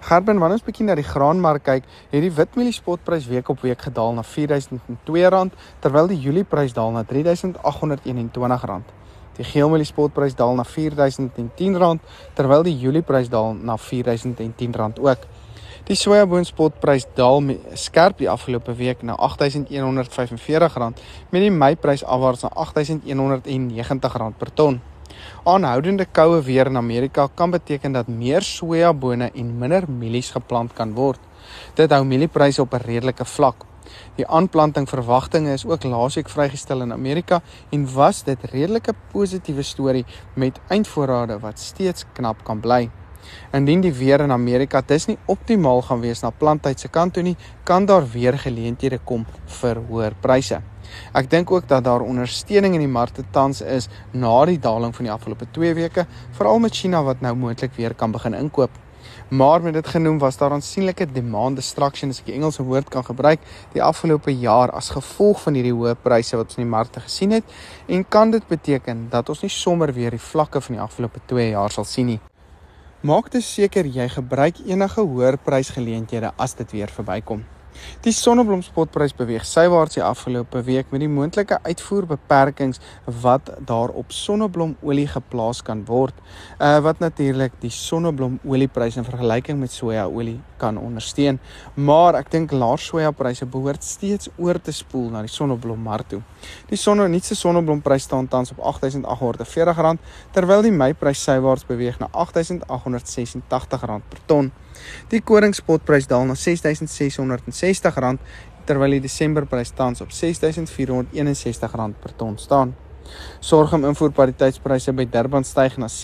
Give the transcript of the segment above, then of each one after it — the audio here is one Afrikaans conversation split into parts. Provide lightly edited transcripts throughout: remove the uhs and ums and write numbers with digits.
Gerben, wanneer ons bietjie na die graanmark kyk, het die witmielie spotprys week op week gedaal na R4.002, terwyl die Julieprys daal na R3.821. Die geelmielie spotprys daal na R4.010, terwyl die Julieprys daal na R4.010 ook. Die sojaboon spotprys daal skerp die afgelope week na R8.145, met die Meiprys afwaarts na R8.190 per ton. Aanhoudende koue weer in Amerika kan beteken dat meer sojabone en minder mielies geplant kan word. Dit hou mieliepryse op 'n redelike vlak. Die aanplanting verwagtinge is ook laasweek vrygestel in Amerika en was dit redelike positiewe storie met eindvoorrade wat steeds knap kan bly. Indien die weer in Amerika dis nie optimaal gaan wees na planttyd se kant toe nie, kan daar weer geleenthede kom vir hoër pryse. Ek dink ook dat daar ondersteuning in die markte tans is na die daling van die afgelope 2 weke, veral met China wat nou moontlik weer kan begin inkoop. Maar met dit genoem was daar aansienlike demand destruction, as ek die Engelse woord kan gebruik, die afgelope jaar as gevolg van hierdie hoë pryse wat ons in die markte gesien het, en kan dit beteken dat ons nie sommer weer die vlakke van die afgelope 2 jaar sal sien nie. Maak dus seker jy gebruik enige hoër prysgeleenthede as dit weer verbykom. Die sonneblomspotprys beweeg sywaarts die afgelope week met die moontlike uitvoerbeperkings wat daar op sonneblomolie geplaas kan word, wat natuurlik die sonneblomolie-prys in vergelyking met sojaolie kan ondersteun. Maar ek dink laer sojapryse behoort steeds oor te spoel na die sonneblommark toe. Die nuutste sonneblomprys staan tans op R8.840, terwyl die Meiprys sywaarts beweeg na R8.886 per ton. Die koringspotprys daal na R6.660, terwyl die Desemberprys tans op R6.461 per ton staan. Sorghum invoerpariteitspryse by Durban styg na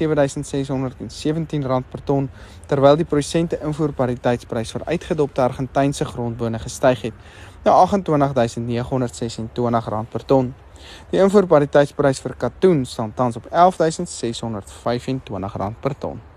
R7.617 per ton, terwyl die prosente invoerpariteitsprys vir uitgedopte Argentynse grondbone gestyg het na R28.926 per ton. Die invoerpariteitsprys vir katoen staan tans op R11.625 per ton.